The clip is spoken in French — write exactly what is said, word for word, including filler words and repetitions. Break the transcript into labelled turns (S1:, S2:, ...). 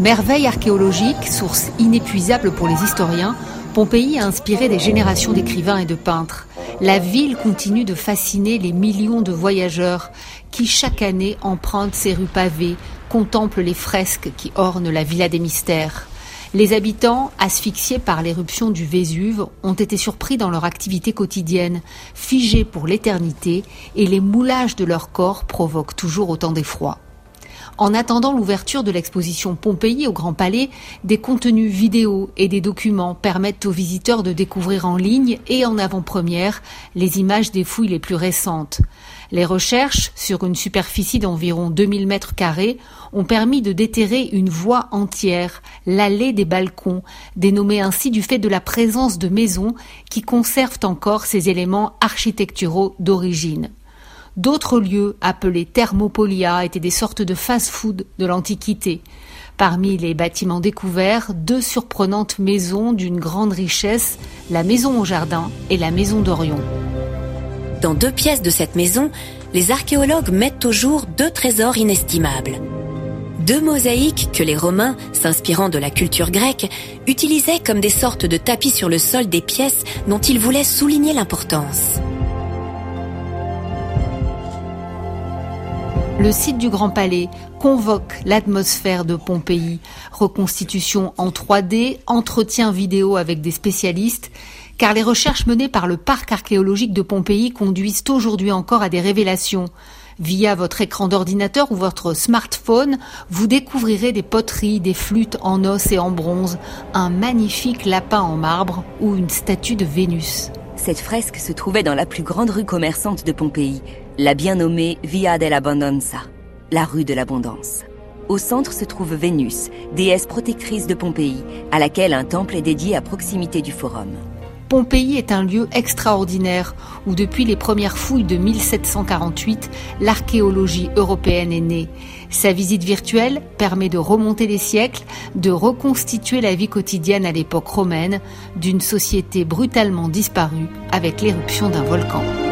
S1: Merveille archéologique, source inépuisable pour les historiens, Pompéi a inspiré des générations d'écrivains et de peintres. La ville continue de fasciner les millions de voyageurs qui, chaque année, empruntent ses rues pavées, contemplent les fresques qui ornent la Villa des Mystères. Les habitants, asphyxiés par l'éruption du Vésuve, ont été surpris dans leur activité quotidienne, figés pour l'éternité, et les moulages de leur corps provoquent toujours autant d'effroi. En attendant l'ouverture de l'exposition Pompéi au Grand Palais, des contenus vidéo et des documents permettent aux visiteurs de découvrir en ligne et en avant-première les images des fouilles les plus récentes. Les recherches, sur une superficie d'environ deux mille mètres carrés, ont permis de déterrer une voie entière, l'allée des balcons, dénommée ainsi du fait de la présence de maisons qui conservent encore ces éléments architecturaux d'origine. D'autres lieux, appelés thermopolia, étaient des sortes de fast-food de l'Antiquité. Parmi les bâtiments découverts, deux surprenantes maisons d'une grande richesse, la maison au jardin et la maison d'Orion.
S2: Dans deux pièces de cette maison, les archéologues mettent au jour deux trésors inestimables. Deux mosaïques que les Romains, s'inspirant de la culture grecque, utilisaient comme des sortes de tapis sur le sol des pièces dont ils voulaient souligner l'importance.
S1: Le site du Grand Palais convoque l'atmosphère de Pompéi, reconstitution en trois D, entretien vidéo avec des spécialistes, car les recherches menées par le parc archéologique de Pompéi conduisent aujourd'hui encore à des révélations. Via votre écran d'ordinateur ou votre smartphone, vous découvrirez des poteries, des flûtes en os et en bronze, un magnifique lapin en marbre ou une statue de Vénus.
S3: Cette fresque se trouvait dans la plus grande rue commerçante de Pompéi, la bien nommée Via dell'Abbondanza, la rue de l'abondance. Au centre se trouve Vénus, déesse protectrice de Pompéi, à laquelle un temple est dédié à proximité du forum.
S1: Pompéi est un lieu extraordinaire où depuis les premières fouilles de mille sept cent quarante-huit, l'archéologie européenne est née. Sa visite virtuelle permet de remonter les siècles, de reconstituer la vie quotidienne à l'époque romaine d'une société brutalement disparue avec l'éruption d'un volcan.